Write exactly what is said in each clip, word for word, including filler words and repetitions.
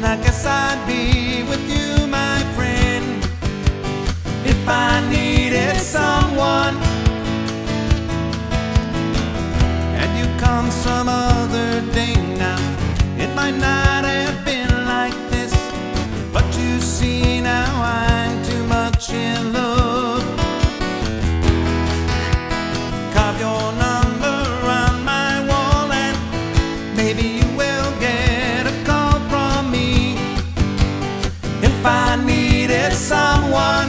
then I guess I'd be with you, my friend. If I needed someone and you come some other day now, it might not have been like this, but you see now I'm too much in love. Carve your number on my wall and maybe you will get a call from me. If I needed someone,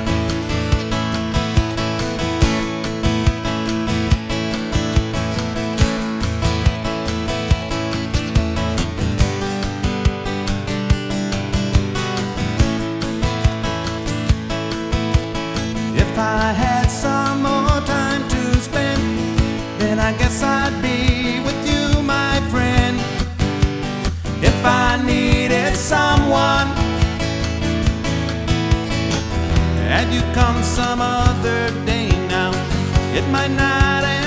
if I had some more time to spend, then I guess I'd be with you, my friend. If I needed someone and you come some other day now, it might not